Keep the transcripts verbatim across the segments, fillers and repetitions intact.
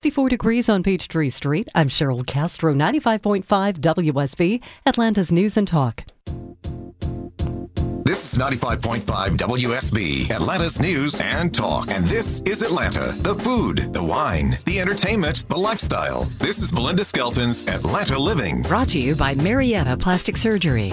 sixty-four degrees on Peachtree Street. I'm Cheryl Castro, ninety-five point five W S B, Atlanta's News and Talk. This is ninety-five point five W S B, Atlanta's News and Talk. And this is Atlanta. The food, the wine, the entertainment, the lifestyle. This is Belinda Skelton's Atlanta Living. Brought to you by Marietta Plastic Surgery.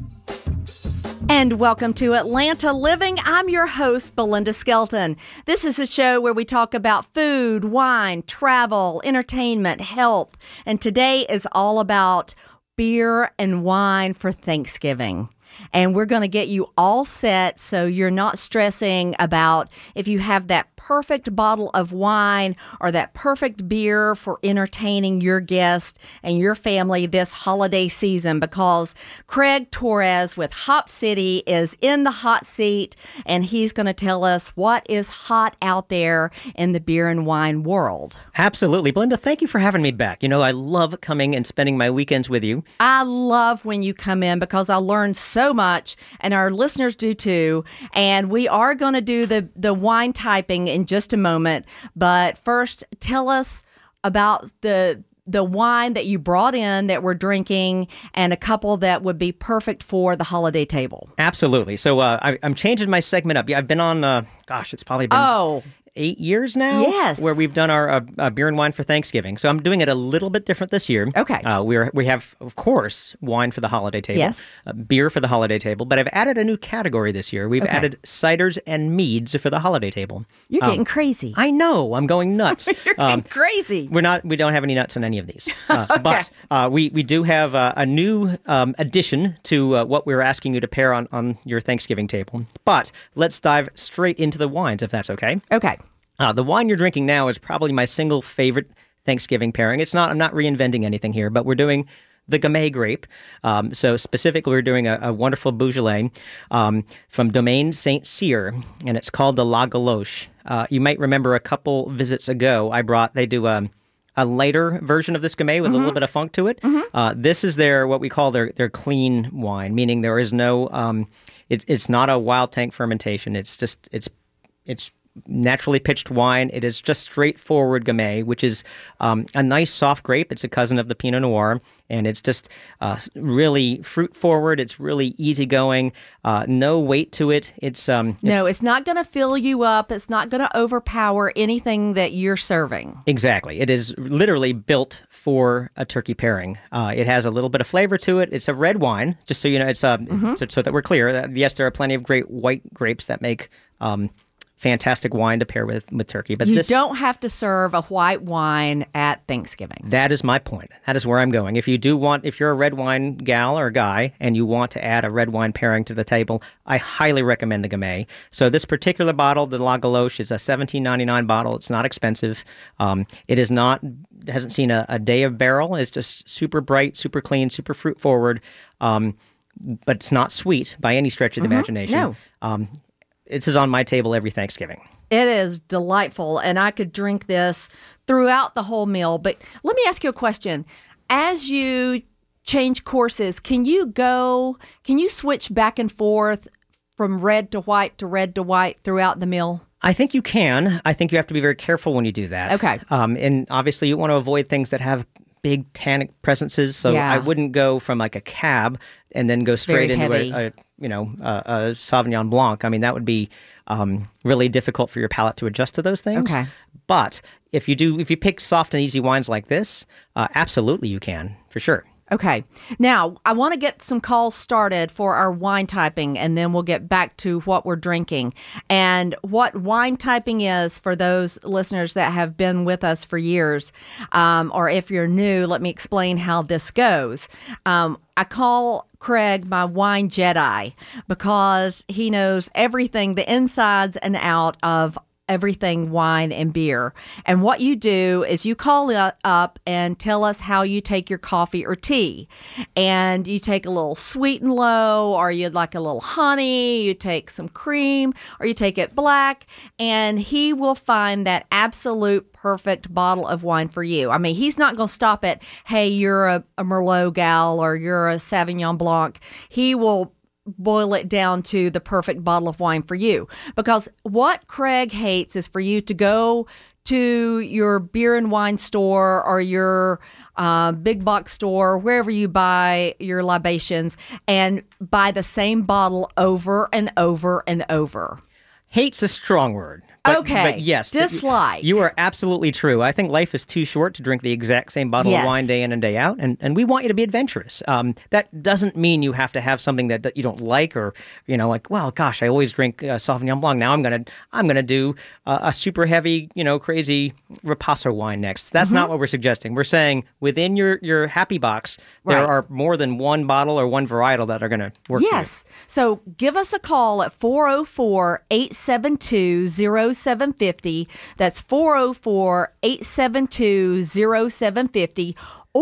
And welcome to Atlanta Living. I'm your host, Belinda Skelton. This is a show where we talk about food, wine, travel, entertainment, health. And today is all about beer and wine for Thanksgiving. And we're going to get you all set so you're not stressing about if you have that perfect bottle of wine or that perfect beer for entertaining your guests and your family this holiday season, because Craig Torres with Hop City is in the hot seat, and he's going to tell us what is hot out there in the beer and wine world. Absolutely. Belinda, thank you for having me back. You know, I love coming and spending my weekends with you. I love when you come in because I learn so much, and our listeners do too. And we are going to do the, the wine typing in just a moment. But first, tell us about the the wine that you brought in that we're drinking and a couple that would be perfect for the holiday table. Absolutely. So uh, I, I'm changing my segment up. Yeah, I've been on, uh, gosh, it's probably been... Oh, eight years now, yes, where we've done our uh, uh, beer and wine for Thanksgiving. So I'm doing it a little bit different this year. Okay. Uh, we're we have, of course, wine for the holiday table. Yes. Uh, beer for the holiday table. But I've added a new category this year. We've Okay. added ciders and meads for the holiday table. You're Um, getting crazy. I know. I'm going nuts. You're Um, getting crazy. We're not. We don't have any nuts in any of these. Uh, But uh, we we do have uh, a new um, addition to uh, what we were asking you to pair on on your Thanksgiving table. But let's dive straight into the wines, if that's okay. Okay. Uh, the wine you're drinking now is probably my single favorite Thanksgiving pairing. It's not. I'm not reinventing anything here, but we're doing the Gamay grape. Um, so specifically, we're doing a, a wonderful Beaujolais um, from Domaine Saint Cyr, and it's called the La Galoche. Uh, you might remember a couple visits ago, I brought. They do a a lighter version of this Gamay with mm-hmm. a little bit of funk to it. Mm-hmm. Uh, this is their what we call their their clean wine, meaning there is no. Um, it, it's not a wild tank fermentation. It's just it's it's. naturally pitched wine. It is just straightforward Gamay, which is um, a nice soft grape. It's a cousin of the Pinot Noir, and it's just uh, really fruit forward. It's really easygoing. Uh, no weight to it. It's, um, it's no, it's not going to fill you up. It's not going to overpower anything that you're serving. Exactly. It is literally built for a turkey pairing. Uh, it has a little bit of flavor to it. It's a red wine, just so you know. It's uh, mm-hmm. so, so that we're clear. That, yes, there are plenty of great white grapes that make um, fantastic wine to pair with, with turkey. But you this, don't have to serve a white wine at Thanksgiving. That is my point. That is where I'm going. If you do want, if you're a red wine gal or guy and you want to add a red wine pairing to the table, I highly recommend the Gamay. So this particular bottle, the La Galoche, is a seventeen ninety-nine bottle. It's not expensive. Um, it is not, hasn't seen a, a day of barrel. It's just super bright, super clean, super fruit forward. Um, but it's not sweet by any stretch of the mm-hmm. imagination. No. Um, This is on my table every Thanksgiving. It is delightful, and I could drink this throughout the whole meal. But let me ask you a question. As you change courses, can you go, can you switch back and forth from red to white to red to white throughout the meal? I think you can. I think you have to be very careful when you do that. Okay. Um, and obviously you want to avoid things that have big tannic presences. So Yeah. I wouldn't go from like a cab and then go straight Very into heavy. a, a you know a, a Sauvignon Blanc. I mean, that would be um, really difficult for your palate to adjust to those things. Okay. But if you do, if you pick soft and easy wines like this, uh, absolutely you can, for sure. Okay. Now, I want to get some calls started for our wine typing, and then we'll get back to what we're drinking. And what wine typing is, for those listeners that have been with us for years, um, or if you're new, let me explain how this goes. Um, I call Craig my wine Jedi because he knows everything, the insides and out of everything wine and beer. And what you do is you call it up and tell us how you take your coffee or tea. And you take a little sweet and low, or you'd like a little honey, you take some cream, or you take it black, and he will find that absolute perfect bottle of wine for you. I mean, he's not going to stop at, hey, you're a, a Merlot gal or you're a Sauvignon Blanc. He will boil it down to the perfect bottle of wine for you. Because what Craig hates is for you to go to your beer and wine store or your uh, big box store, wherever you buy your libations, and buy the same bottle over and over and over? Hate's a strong word. But, okay. But yes. Dislike. You are absolutely true. I think life is too short to drink the exact same bottle Yes. of wine day in and day out, and, and we want you to be adventurous. Um, that doesn't mean you have to have something that, that you don't like, or you know, like, well, gosh, I always drink uh, Sauvignon Blanc. Now I'm gonna I'm gonna do uh, a super heavy, you know, crazy Ripasso wine next. That's Mm-hmm. not what we're suggesting. We're saying within your your happy box, there Right. are more than one bottle or one varietal that are gonna work. for you. Yes. So give us a call at four oh four, eight seven two, oh seven five oh. That's four oh four, eight seven two, oh seven five oh.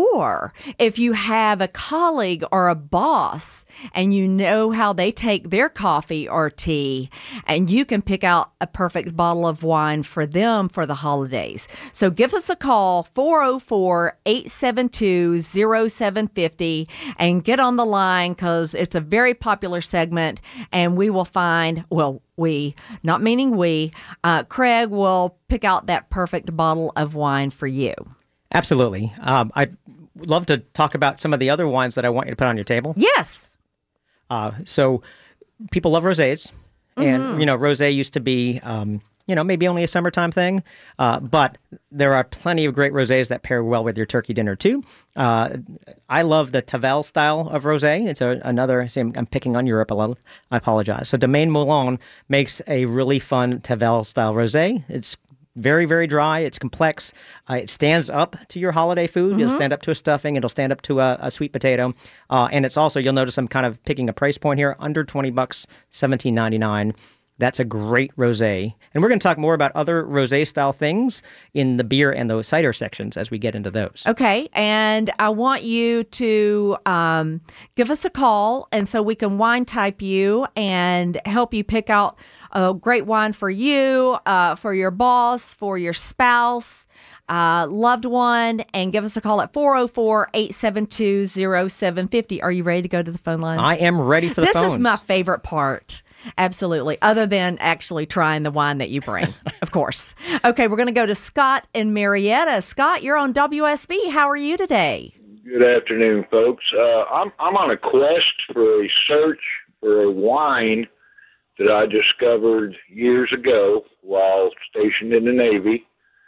Or if you have a colleague or a boss and you know how they take their coffee or tea, and you can pick out a perfect bottle of wine for them for the holidays. So give us a call, four oh four, eight seven two, oh seven five oh, and get on the line because it's a very popular segment, and we will find, well, we, not meaning we, uh, Craig will pick out that perfect bottle of wine for you. Absolutely. Um, I'd love to talk about some of the other wines that I want you to put on your table. Yes. Uh, so people love rosés, and Mm-hmm. you know, rosé used to be, um, you know, maybe only a summertime thing, uh, but there are plenty of great rosés that pair well with your turkey dinner too. Uh, I love the Tavel style of rosé. It's a, another. Same, I'm picking on Europe a little. I apologize. So Domaine Moulin makes a really fun Tavel style rosé. It's very, very dry. It's complex. Uh, it stands up to your holiday food. It'll stand up to a stuffing. It'll stand up to a, a sweet potato. Uh, and it's also, you'll notice I'm kind of picking a price point here, under twenty bucks, seventeen ninety-nine. That's a great rosé. And we're going to talk more about other rosé style things in the beer and the cider sections as we get into those. Okay, and I want you to um, give us a call, and so we can wine type you and help you pick out a great wine for you, uh, for your boss, for your spouse, uh, loved one, and give us a call at four oh four, eight seven two, oh seven five oh. Are you ready to go to the phone lines? I am ready for the this phones. is my favorite part. Absolutely. Other than actually trying the wine that you bring, of course. Okay, we're going to go to Scott in Marietta. Scott, you're on W S B. How are you today? Good afternoon, folks. Uh, I'm I'm on a quest for a search for a wine that I discovered years ago while stationed in the Navy,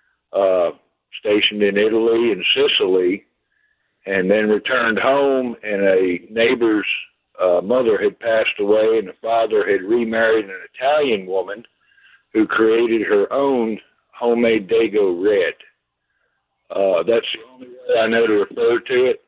uh, stationed in Italy and Sicily, and then returned home, and a neighbor's uh, mother had passed away, and the father had remarried an Italian woman who created her own homemade Dago Red. Uh, that's the only way I know to refer to it.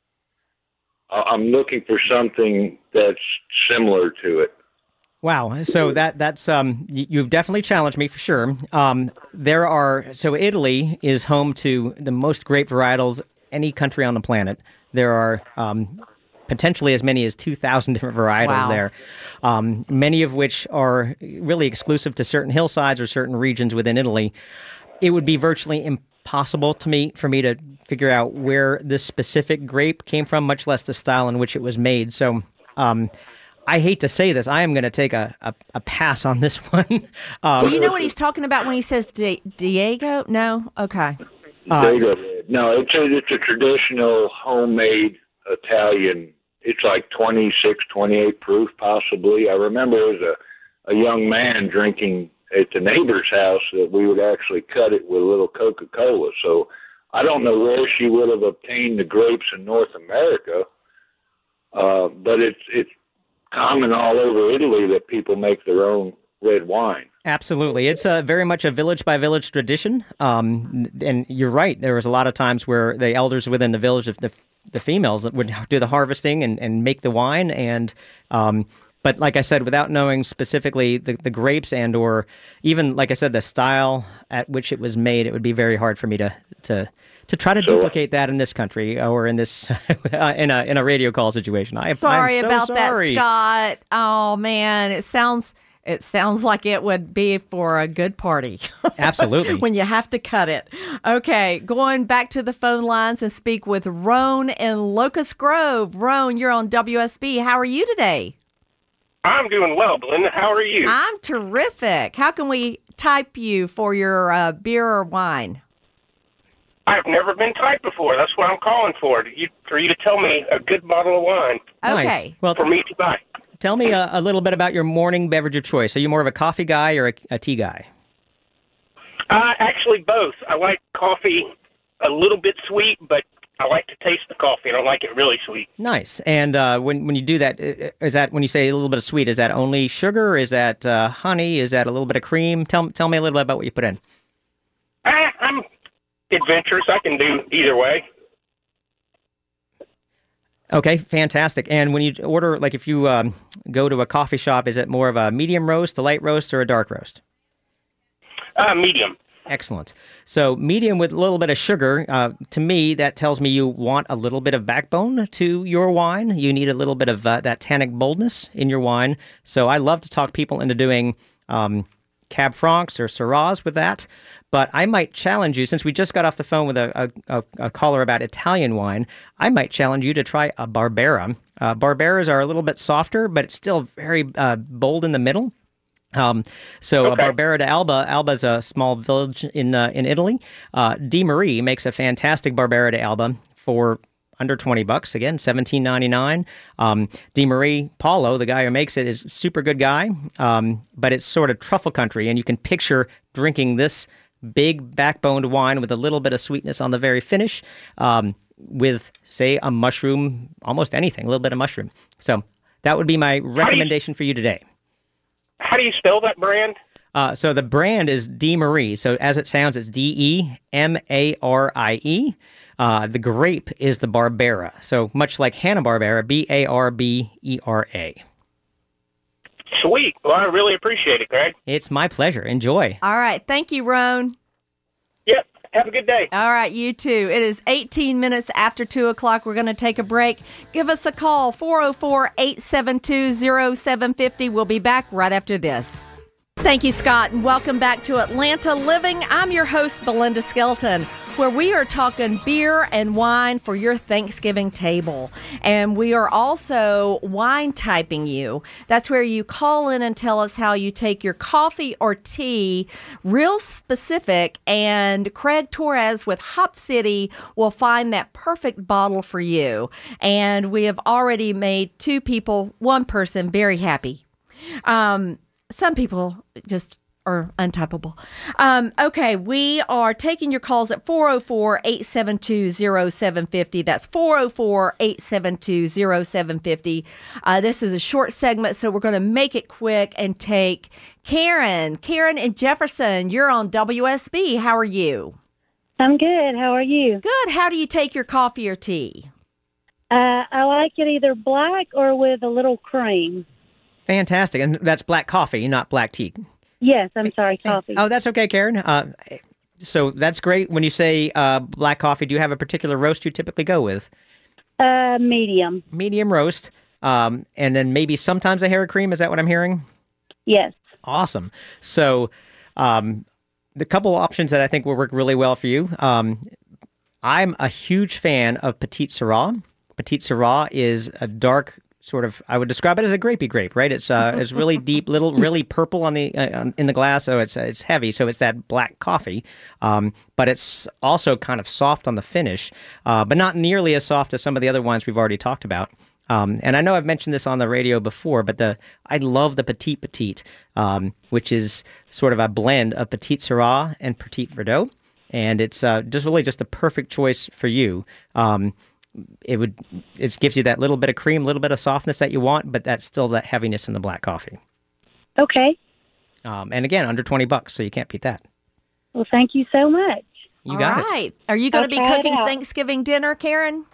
I'm looking for something that's similar to it. Wow. So that that's um y- you've definitely challenged me for sure. Um, there are so Italy is home to the most grape varietals any country on the planet. There are um, potentially as many as two thousand different varietals Wow. there, um, many of which are really exclusive to certain hillsides or certain regions within Italy. It would be virtually impossible to me for me to figure out where this specific grape came from, much less the style in which it was made. So. Um, I hate to say this. I am going to take a, a, a pass on this one. um, Do you know what he's talking about when he says Di- Diego? No? Okay. Uh, Dago Red. No, it's a, it's a traditional homemade Italian. It's like twenty-six, twenty-eight proof, possibly. I remember as a, a young man drinking at the neighbor's house that we would actually cut it with a little Coca-Cola. So I don't know where she would have obtained the grapes in North America, uh, but it's it's common all over Italy that people make their own red wine. Absolutely. It's a very much a village by village tradition. Um, and you're right. There was a lot of times where the elders within the village, the, the females, that would do the harvesting and, and make the wine. And um, but like I said, without knowing specifically the, the grapes and or even, like I said, the style at which it was made, it would be very hard for me to to, to try to So- duplicate that in this country or in this in a in a radio call situation. I, Sorry I'm so about sorry. that, Scott. Oh, man. It sounds... It sounds like it would be for a good party. Absolutely. When you have to cut it. Okay, going back to the phone lines and speak with Roan in Locust Grove. Roan, you're on W S B. How are you today? I'm doing well, Belinda. How are you? I'm terrific. How can we type you for your uh, beer or wine? I've never been typed before. That's what I'm calling for. To you, for you to tell me a good bottle of wine Okay. Nice. Well, for me to buy. tell me a, a little bit about your morning beverage of choice. Are you more of a coffee guy or a, a tea guy? Uh, actually, both. I like coffee a little bit sweet, but I like to taste the coffee. I don't like it really sweet. Nice. And uh, when when you do that, i- is that when you say a little bit of sweet? Is that only sugar? Or is that uh, honey? Is that a little bit of cream? Tell tell me a little bit about what you put in. I, I'm adventurous. I can do either way. Okay, fantastic. And when you order, like if you um, go to a coffee shop, is it more of a medium roast, a light roast, or a dark roast? Uh, medium. Excellent. So medium with a little bit of sugar. Uh, to me, that tells me you want a little bit of backbone to your wine. You need a little bit of uh, that tannic boldness in your wine. So I love to talk people into doing um, Cab Francs or Syrahs with that. But I might challenge you, since we just got off the phone with a, a, a caller about Italian wine, I might challenge you to try a Barbera. Uh, Barberas are a little bit softer, but it's still very uh, bold in the middle. Um, so Okay. uh, Barbera d'Alba, Alba's a small village in uh, in Italy. Uh, Di Marie makes a fantastic Barbera d'Alba for under twenty bucks. Again, seventeen ninety-nine. Um, Di Marie, Paulo, the guy who makes it, is a super good guy. Um, but it's sort of truffle country, and you can picture drinking this big backboned wine with a little bit of sweetness on the very finish, um, with say a mushroom, almost anything, a little bit of mushroom. So that would be my recommendation for you today. How do you spell that brand? Uh, so the brand is Di Marie. So as it sounds, it's D E M A R I E. Uh, the grape is the Barbera. So much like Hanna-Barbera, B A R B E R A. Sweet. Well, I really appreciate it, Greg. It's my pleasure. Enjoy. All right. Thank you, Roan. Yep. Have a good day. All right, you too. It is eighteen minutes after two o'clock. We're going to take a break. Give us a call, four oh four, eight seven two, oh seven five oh. We'll be back right after this. Thank you, Scott, and welcome back to Atlanta Living. I'm your host, Belinda Skelton, where we are talking beer and wine for your Thanksgiving table. And we are also wine typing you. That's where you call in and tell us how you take your coffee or tea, real specific, and Craig Torres with Hop City will find that perfect bottle for you. And we have already made two people, one person, very happy. Um, some people just are untypable. Um, okay, we are taking your calls at four oh four, eight seven two, oh seven five oh. That's four oh four, eight seven two, oh seven five oh. Uh, this is a short segment, so we're going to make it quick and take Karen. Karen in Jefferson, you're on W S B. How are you? I'm good. How are you? Good. How do you take your coffee or tea? Uh, I like it either black or with a little cream. Fantastic. And that's black coffee, not black tea. Yes, I'm sorry, coffee. Oh, that's okay, Karen. Uh, so that's great. When you say uh, black coffee, do you have a particular roast you typically go with? Uh, medium. Medium roast. Um, and then maybe sometimes a hair of cream. Is that what I'm hearing? Yes. Awesome. So um, the couple options that I think will work really well for you. Um, I'm a huge fan of Petite Syrah. Petite Syrah is a dark sort of, I would describe it as a grapey grape, right? It's uh, it's really deep, little, really purple on the uh, in the glass, so it's it's heavy, so it's that black coffee, um, but it's also kind of soft on the finish, uh, but not nearly as soft as some of the other wines we've already talked about. Um, and I know I've mentioned this on the radio before, but the I love the Petite Petite, um, which is sort of a blend of Petite Syrah and Petite Verdot, and it's uh, just really just a perfect choice for you. Um, It would it gives you that little bit of cream, a little bit of softness that you want, but that's still that heaviness in the black coffee. Okay. Um, and again, under twenty bucks, so you can't beat that. Well, thank you so much. You All got right. Are you going to I'll be try it cooking out. Thanksgiving dinner, Karen?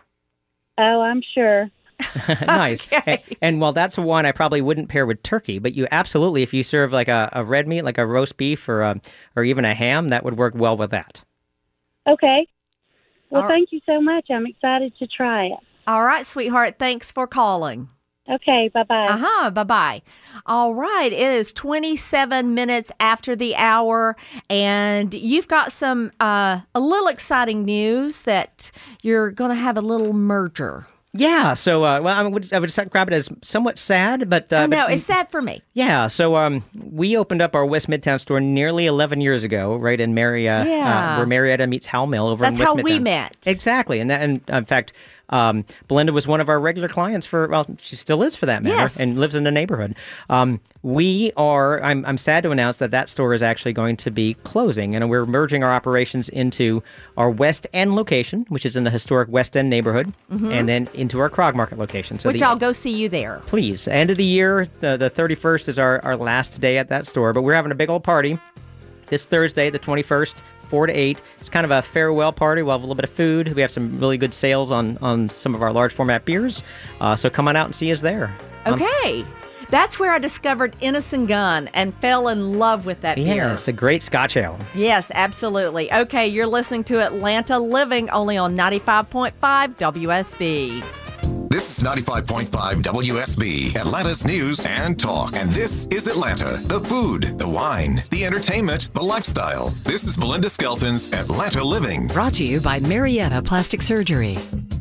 Oh, I'm sure. it. Nice. Okay. And, and while that's a wine I probably wouldn't pair with turkey, but you absolutely, if you serve like a, a red meat, like a roast beef or a, or even a ham, that would work well with that. Okay. Well, All- thank you so much. I'm excited to try it. All right, sweetheart. Thanks for calling. Okay, bye-bye. Uh-huh, bye-bye. All right, it is twenty-seven minutes after the hour, and you've got some, uh, a little exciting news that you're going to have a little merger. Yeah, so uh, well, I would I would describe it as somewhat sad, but uh, oh, no, but, it's sad for me. Yeah, so um, we opened up our West Midtown store nearly eleven years ago, right in Marietta, Yeah. uh, where Marietta meets Howell Mill over That's in West how Midtown. we met. Exactly, and that, and in fact, um, Belinda was one of our regular clients for, well, she still is for that matter, Yes. and lives in the neighborhood. Um, we are, I'm, I'm sad to announce that that store is actually going to be closing, and we're merging our operations into our West End location, which is in the historic West End neighborhood, and then into our Krog Market location. So Which the, I'll go see you there. Please. End of the year, the, the thirty-first is our, our last day at that store, but we're having a big old party this Thursday, the twenty-first, four to eight. It's kind of a farewell party. We'll have a little bit of food. We have some really good sales on, on some of our large format beers. Uh, so come on out and see us there. Um, Okay. That's where I discovered Innocent Gun and fell in love with that beer. yeah, it's a great Scotch ale. Yes, absolutely. Okay, you're listening to Atlanta Living only on ninety-five point five W S B. This is ninety-five point five W S B, Atlanta's news and talk. And this is Atlanta, the food, the wine, the entertainment, the lifestyle. This is Belinda Skelton's Atlanta Living. Brought to you by Marietta Plastic Surgery.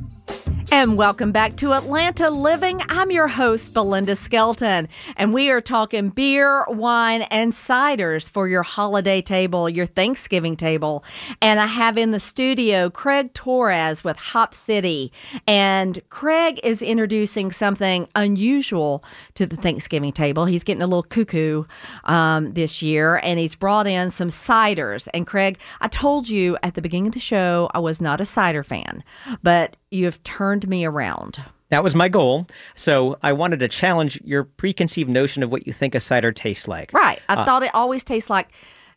And welcome back to Atlanta Living. I'm your host, Belinda Skelton, and we are talking beer, wine, and ciders for your holiday table, your Thanksgiving table. And I have in the studio Craig Torres with Hop City. And Craig is introducing something unusual to the Thanksgiving table. He's getting a little cuckoo um, this year, and he's brought in some ciders. And Craig, I told you at the beginning of the show I was not a cider fan, but you have turned me around. That was my goal. So I wanted to challenge your preconceived notion of what you think a cider tastes like. Right. I Uh, thought it always tastes like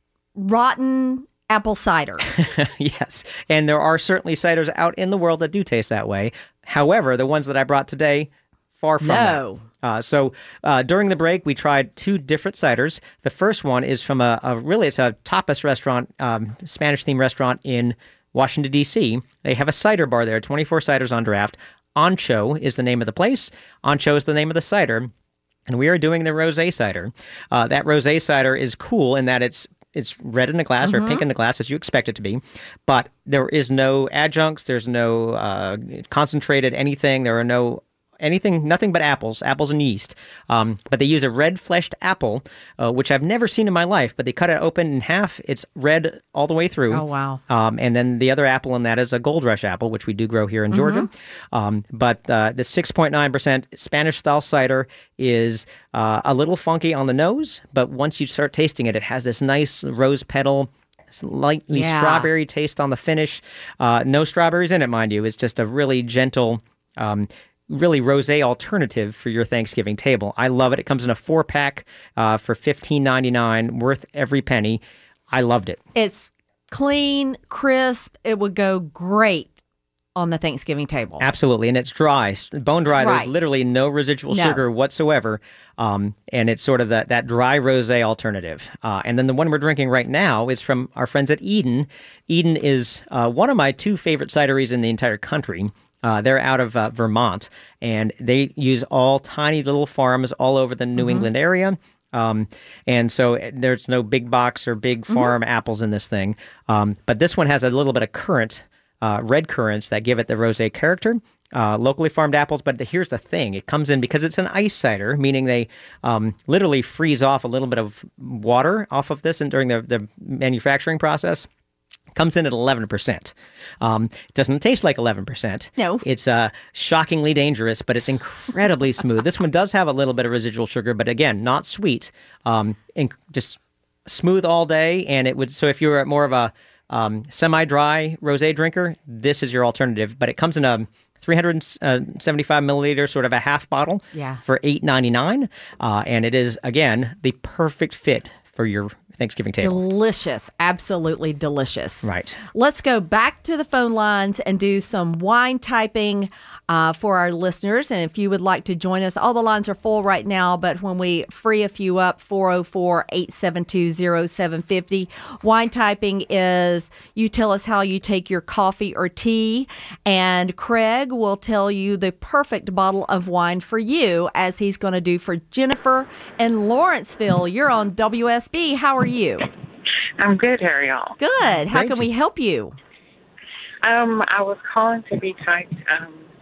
rotten apple cider. Yes. And there are certainly ciders out in the world that do taste that way. However, the ones that I brought today, far from No. that. Uh, so uh, during the break, we tried two different ciders. The first one is from a, a really, it's a tapas restaurant, um, Spanish-themed restaurant in Washington, D C. They have a cider bar there, twenty-four ciders on draft. Ancho is the name of the place. Ancho is the name of the cider. And we are doing the rosé cider. Uh, that rosé cider is cool in that it's it's red in the glass or pink in the glass as you expect it to be. But there is no adjuncts. There's no uh, concentrated anything. There are no anything, nothing but apples, apples and yeast. Um, but they use a red fleshed apple, uh, which I've never seen in my life, but they cut it open in half. It's red all the way through. Oh, wow. Um, and then the other apple in that is a Gold Rush apple, which we do grow here in Georgia. Um, but uh, the six point nine percent Spanish style cider is uh, a little funky on the nose, but once you start tasting it, it has this nice rose petal, slightly Yeah. strawberry taste on the finish. Uh, no strawberries in it, mind you. It's just a really gentle, um, really rosé alternative for your Thanksgiving table. I love it. It comes in a four pack uh, for fifteen ninety-nine, worth every penny. I loved it. It's clean, crisp. It would go great on the Thanksgiving table. Absolutely, and it's dry, s- bone dry. Right. There's literally no residual No. sugar whatsoever, um, and it's sort of that that dry rosé alternative. Uh, and then the one we're drinking right now is from our friends at Eden. Eden is uh, one of my two favorite cideries in the entire country. Uh, they're out of uh, Vermont, and they use all tiny little farms all over the New England area. Um, and so uh, there's no big box or big farm apples in this thing. Um, but this one has a little bit of currant, uh, red currants that give it the rosé character. Uh, locally farmed apples, but the, here's the thing. It comes in because it's an ice cider, meaning they um, literally freeze off a little bit of water off of this and during the, the manufacturing process. Comes in at eleven percent. Um, it doesn't taste like eleven percent. No. It's uh, shockingly dangerous, but it's incredibly smooth. This one does have a little bit of residual sugar, but again, not sweet. Um, and just smooth all day. And it would, so if you're more of a um, semi-dry rosé drinker, this is your alternative. But it comes in a three hundred seventy-five milliliter, sort of a half bottle Yeah. for eight ninety-nine. Uh, and it is, again, the perfect fit for your Thanksgiving table. Delicious. Absolutely delicious. Right. Let's go back to the phone lines and do some wine typing uh, for our listeners. And if you would like to join us, all the lines are full right now, but when we free a few up, four oh four, eight seven two, oh seven five oh. Wine typing is you tell us how you take your coffee or tea, and Craig will tell you the perfect bottle of wine for you, as he's going to do for Jennifer in Lawrenceville. You're on W S B. How are you? I'm good. How are y'all? Good. How Great. can we help you? Um, I was calling to be typed um,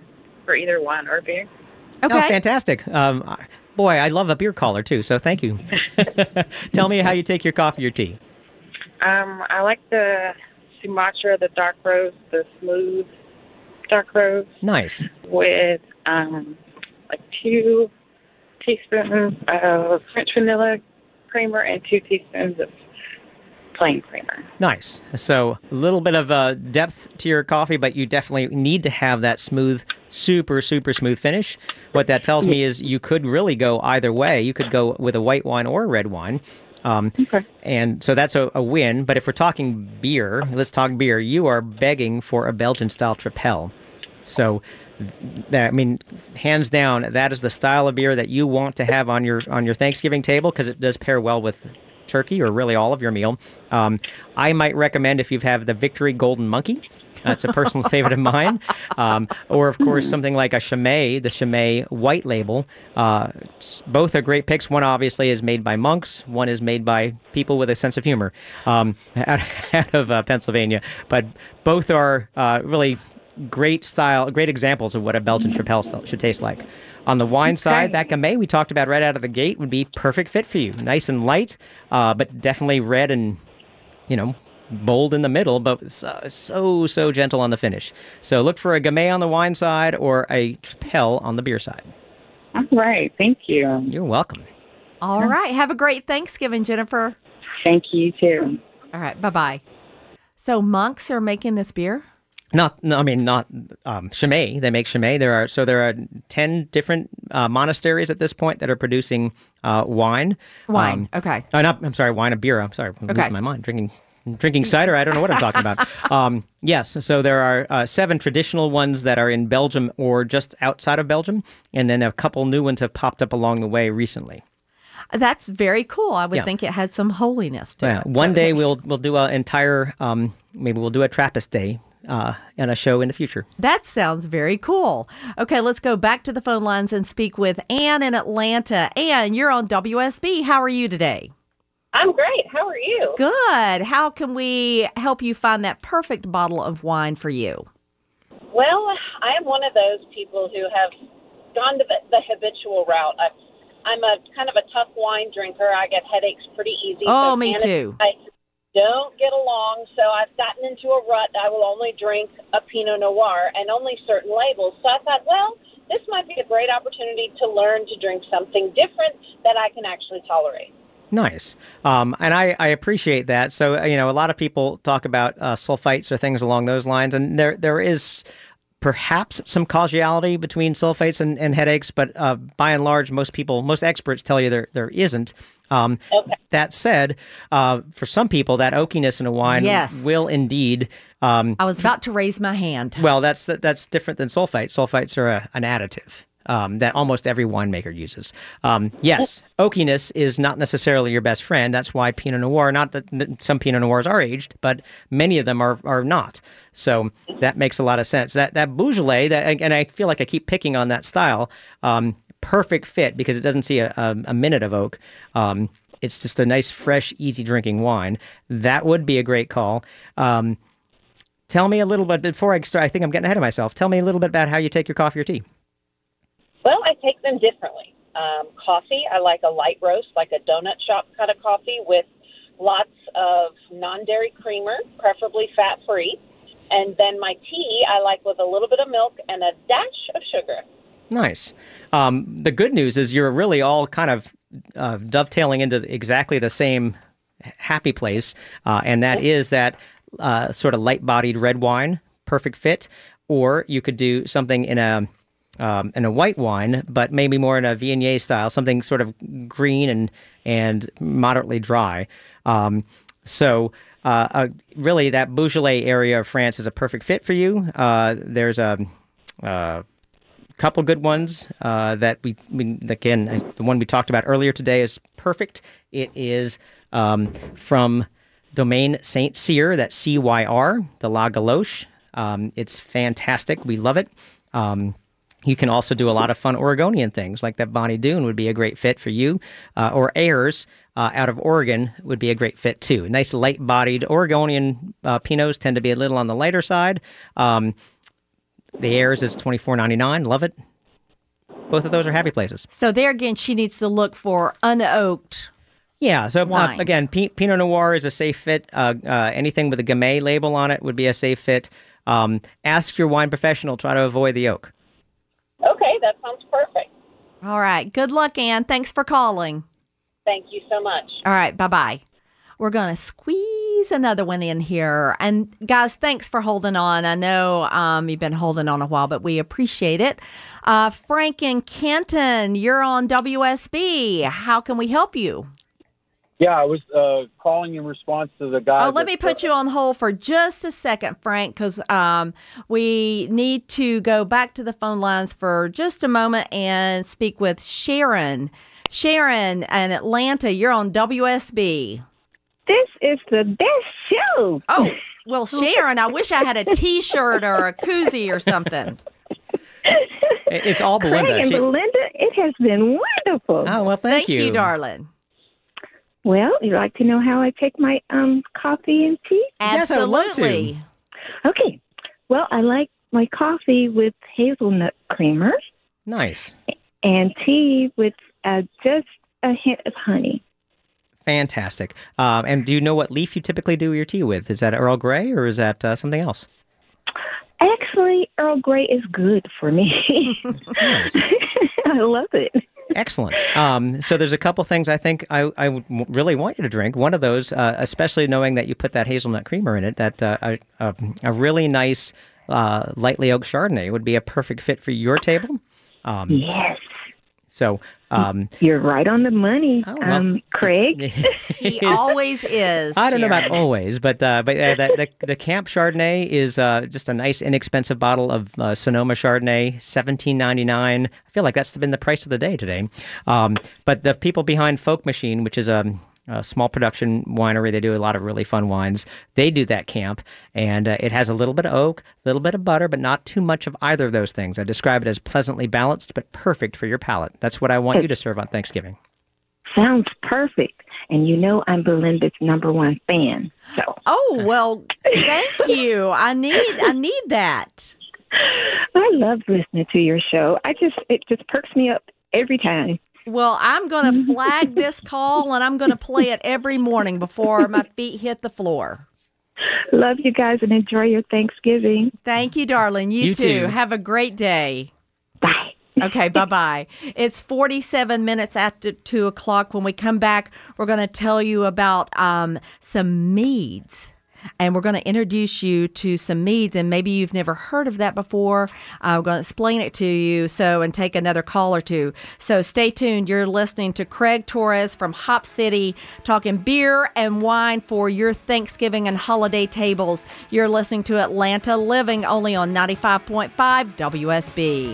for either wine or beer. Okay. Oh, fantastic. Um, I- boy, I love a beer caller, too, so thank you. Tell me how you take your coffee or tea. Um, I like the Sumatra, the dark roast, the smooth dark roast Nice. with um, like two teaspoons of French vanilla creamer and two teaspoons of plain creamer. Nice. So a little bit of uh, depth to your coffee, but you definitely need to have that smooth, super, super smooth finish. What that tells me is you could really go either way. You could go with a white wine or a red wine. Um, Okay. And so that's a, a win. But if we're talking beer, let's talk beer. You are begging for a Belgian-style Tripel. So, that, I mean, hands down, that is the style of beer that you want to have on your on your Thanksgiving table because it does pair well with turkey or really all of your meal. Um, I might recommend if you have the Victory Golden Monkey. That's a personal favorite of mine. Um, or, of course, something like a Chimay, the Chimay White Label. Uh, both are great picks. One, obviously, is made by monks. One is made by people with a sense of humor um, out, out of uh, Pennsylvania. But both are uh, really great style, great examples of what a Belgian Tripel should taste like. On the wine side, that Gamay we talked about right out of the gate would be perfect fit for you. Nice and light, uh, but definitely red and, you know, bold in the middle, but so, so, so gentle on the finish. So look for a Gamay on the wine side or a Tripel on the beer side. All right. Thank you. You're welcome. All right. Have a great Thanksgiving, Jennifer. Thank you, too. All right. Bye-bye. So monks are making this beer? Not, no, I mean, not um, Chimay. They make Chimay. There are so there are ten different uh, monasteries at this point that are producing uh, wine. Wine. Um, Okay. Uh, not, I'm sorry, wine and beer. I'm sorry, I'm Okay. losing my mind. Drinking, drinking cider. I don't know what I'm talking about. Um, yes. So there are uh, seven traditional ones that are in Belgium or just outside of Belgium, and then a couple new ones have popped up along the way recently. That's very cool. I would Yeah. think it had some holiness to Yeah. it. One So- day we'll we'll do an entire um, maybe we'll do a Trappist day uh, and a show in the future. That sounds very cool. Okay, let's go back to the phone lines and speak with Ann in Atlanta. Ann, you're on W S B. How are you today? I'm great. How are you? Good. How can we help you find that perfect bottle of wine for you? Well, I am one of those people who have gone to the, the habitual route. I've, I'm a kind of a tough wine drinker. I get headaches pretty easy. Oh, so me Anna too. and I don't get along, so I've gotten into a rut. I will only drink a Pinot Noir and only certain labels. So I thought, well, this might be a great opportunity to learn to drink something different that I can actually tolerate. Nice. Um, and I, I appreciate that. So, uh, you know, a lot of people talk about uh, sulfites or things along those lines, and there there is perhaps some causality between sulfates and, and headaches, but uh, by and large, most people, most experts tell you there there isn't. Um, okay. That said, uh, for some people, that oakiness in a wine Yes. will indeed. Um, I was about to raise my hand. well, that's that's different than sulfites. Sulfites are a, an additive. Um, that almost every winemaker uses. Um, yes, oakiness is not necessarily your best friend. That's why Pinot Noir, not that that some Pinot Noirs are aged, but many of them are are not. So that makes a lot of sense. That that Beaujolais, that, and I feel like I keep picking on that style, um, perfect fit because it doesn't see a, a, a minute of oak. Um, it's just a nice, fresh, easy drinking wine. That would be a great call. Um, tell me a little bit, before I start, I think I'm getting ahead of myself. Tell me a little bit about how you take your coffee or tea. Well, I take them differently. Um, coffee, I like a light roast, like a donut shop kind of coffee with lots of non-dairy creamer, preferably fat-free. And then my tea, I like with a little bit of milk and a dash of sugar. Nice. Um, the good news is you're really all kind of uh, dovetailing into exactly the same happy place, uh, and that is that uh, sort of light-bodied red wine, perfect fit, or you could do something in a Um, in a white wine, but maybe more in a Viognier style, something sort of green and and moderately dry. Um, so uh, uh, really, that Beaujolais area of France is a perfect fit for you. Uh, there's a, a couple good ones uh, that we, we again the one we talked about earlier today is perfect. It is um, from Domaine Saint Cyr, that's C Y R, the La Galoche. Um, it's fantastic. We love it. Um, You can also do a lot of fun Oregonian things, like that Bonnie Doon would be a great fit for you, uh, or Ayers uh, out of Oregon would be a great fit too. Nice light-bodied Oregonian uh, Pinots tend to be a little on the lighter side. Um, The Ayers is twenty-four ninety-nine. Love it. Both of those are happy places. So there again, she needs to look for unoaked. Yeah, so uh, wines. again, P- Pinot Noir is a safe fit. Uh, uh, anything with a Gamay label on it would be a safe fit. Um, ask your wine professional. Try to avoid the oak. Okay, that sounds perfect. All right. Good luck, Ann. Thanks for calling. Thank you so much. All right. Bye-bye. We're going to squeeze another one in here. And guys, thanks for holding on. I know um, you've been holding on a while, but we appreciate it. Uh, Frank in Canton, you're on W S B. How can we help you? Yeah, I was uh, calling in response to the guy. Oh, let me put you on hold for just a second, Frank, because um, we need to go back to the phone lines for just a moment and speak with Sharon. Sharon in Atlanta, you're on W S B. This is the best show. Oh, well, Sharon, I wish I had a T-shirt or a koozie or something. It's all Belinda. Craig and She... Belinda, it has been wonderful. Oh, well, thank, Thank you. you, darling. Well, you'd like to know how I take my um coffee and tea? Yes, I would love to. Absolutely. Okay. Well, I like my coffee with hazelnut creamer Nice. and tea with uh, just a hint of honey. Fantastic. Um, and do you know what leaf you typically do your tea with? Is that Earl Grey or is that uh, something else? Actually, Earl Grey is good for me. Nice. I love it. Excellent. Um, so there's a couple things I think I, I would w- really want you to drink. One of those, uh, especially knowing that you put that hazelnut creamer in it, that uh, a, a, a really nice uh, lightly oaked Chardonnay would be a perfect fit for your table. Um, Yes. So um, You're right on the money, Oh, well. um, Craig. He always is. I don't know about Sharon. always, but uh, but uh, the, the the Camp Chardonnay is uh, just a nice, inexpensive bottle of uh, Sonoma Chardonnay, seventeen ninety-nine. I feel like that's been the price of the day today. Um, but the people behind Folk Machine, which is a, a small production winery, they do a lot of really fun wines. They do that camp, and uh, it has a little bit of oak, a little bit of butter, but not too much of either of those things. I describe it as pleasantly balanced, but perfect for your palate. That's what I want you to serve on Thanksgiving. Sounds perfect. And you know I'm Belinda's number one fan. So Oh, well, thank you. I need I need that. I love listening to your show. I just it just perks me up every time. Well, I'm going to flag this call, and I'm going to play it every morning before my feet hit the floor. Love you guys and enjoy your Thanksgiving. Thank you, darling. You, You too. too. Have a great day. Bye. Okay, bye-bye. It's forty-seven minutes after two o'clock. When we come back, we're going to tell you about um, some meads. And we're going to introduce you to some meads, and maybe you've never heard of that before. Uh, we're going to explain it to you, so and take another call or two. So stay tuned. You're listening to Craig Torres from Hop City, talking beer and wine for your Thanksgiving and holiday tables. You're listening to Atlanta Living, only on ninety-five point five W S B.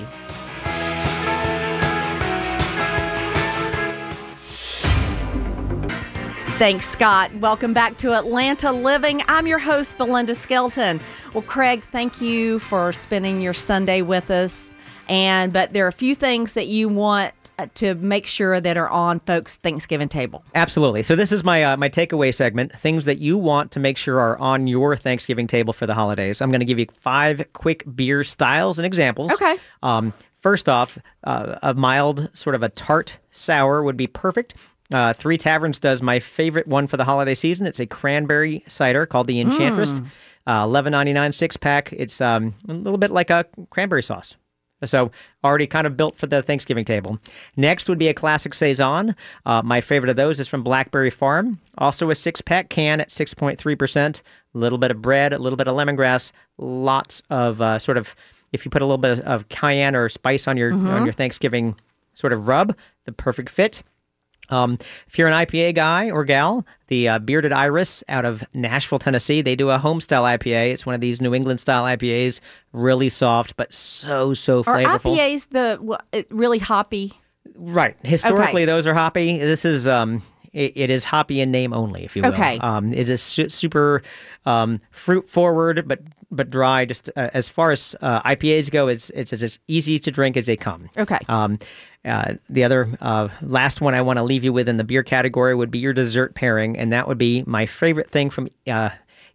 Thanks, Scott. Welcome back to Atlanta Living. I'm your host, Belinda Skelton. Well, Craig, thank you for spending your Sunday with us. And but there are a few things that you want to make sure that are on folks' Thanksgiving table. Absolutely. So this is my uh, my takeaway segment, things that you want to make sure are on your Thanksgiving table for the holidays. I'm going to give you five quick beer styles and examples. Okay. Um, first off, uh, a mild, sort of a tart sour would be perfect. Uh, Three Taverns does my favorite one for the holiday season. It's a cranberry cider called the Enchantress. Mm. Uh, eleven ninety-nine six pack. It's um, a little bit like a cranberry sauce. So already kind of built for the Thanksgiving table. Next would be a classic Saison. Uh, my favorite of those is from Blackberry Farm. Also a six-pack can at six point three percent. A little bit of bread, a little bit of lemongrass, lots of uh, sort of, if you put a little bit of cayenne or spice on your Mm-hmm. on your Thanksgiving sort of rub, the perfect fit. Um, if you're an I P A guy or gal, the uh, Bearded Iris out of Nashville, Tennessee, they do a home-style I P A. It's one of these New England-style I P As, really soft, but so, so Are flavorful. I P As the wha- it really hoppy? Right. Historically, Okay. those are hoppy. This is, um, it, it is hoppy in name only, if you will. Okay. Um, it is su- super um, fruit-forward, but but dry. Just uh, as far as uh, I P As go, it's, it's as easy to drink as they come. Okay. Um, uh, the other uh, last one I want to leave you with in the beer category would be your dessert pairing, and that would be my favorite thing from uh,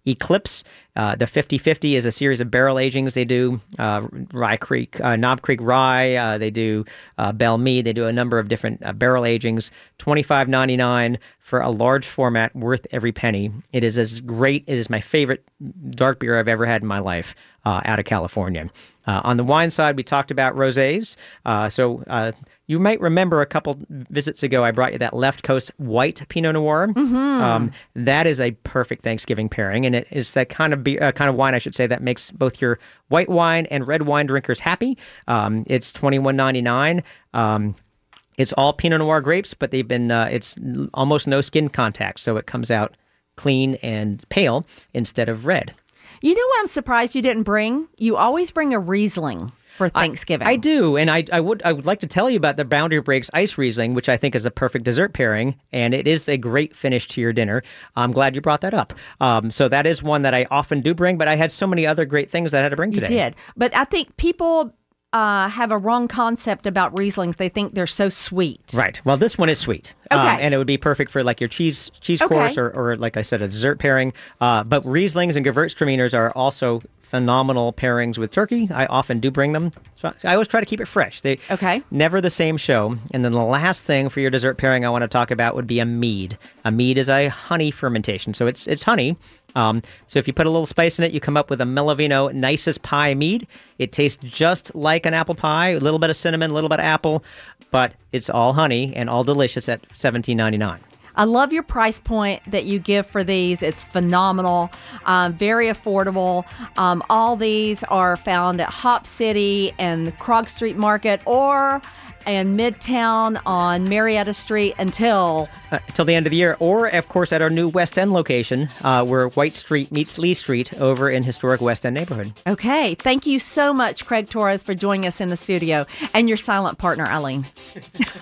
Eclipse. Uh, the fifty fifty is a series of barrel agings they do. Uh, Rye Creek, uh, Knob Creek Rye. Uh, they do uh, Belle Meade. They do a number of different uh, barrel agings. twenty-five ninety-nine for a large format, worth every penny. It is as great. It is my favorite dark beer I've ever had in my life uh, out of California. Uh, on the wine side, we talked about rosés. Uh, so uh, you might remember a couple visits ago, I brought you that Left Coast White Pinot Noir. Mm-hmm. Um, that is a perfect Thanksgiving pairing, and it is that kind of beer, uh, kind of wine, I should say, that makes both your white wine and red wine drinkers happy. Um, it's twenty-one ninety-nine. Um, it's all Pinot Noir grapes, but they've been uh, it's almost no skin contact, so it comes out clean and pale instead of red. You know what I'm surprised you didn't bring? You always bring a Riesling for Thanksgiving. I, I do, and I, I would I would like to tell you about the Boundary Breaks Ice Riesling, which I think is a perfect dessert pairing, and it is a great finish to your dinner. I'm glad you brought that up. Um, so that is one that I often do bring, but I had so many other great things that I had to bring today. You did, but I think people uh, have a wrong concept about Rieslings. They think they're so sweet. Right. Well, this one is sweet. Okay. Um, and it would be perfect for like your cheese cheese Okay. course or, or, like I said, a dessert pairing. Uh, but Rieslings and Gewürztraminers are also phenomenal pairings with turkey. I often do bring them. So I always try to keep it fresh. They Okay. Never the same show. And then the last thing for your dessert pairing I want to talk about would be a mead. A mead is a honey fermentation. So it's it's honey. Um, so if you put a little spice in it, you come up with a Melavino Nicest Pie mead. It tastes just like an apple pie, a little bit of cinnamon, a little bit of apple, but it's all honey and all delicious at seventeen ninety-nine. I love your price point that you give for these. It's phenomenal, um, very affordable. Um, all these are found at Hop City and the Krog Street Market or in Midtown on Marietta Street until... Uh, until the end of the year, or of course at our new West End location, uh, where White Street meets Lee Street over in historic West End neighborhood. Okay. Thank you so much, Craig Torres, for joining us in the studio, and your silent partner, Eileen.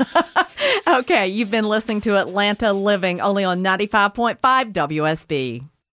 Okay, you've been listening to Atlanta Living, only on ninety-five point five W S B.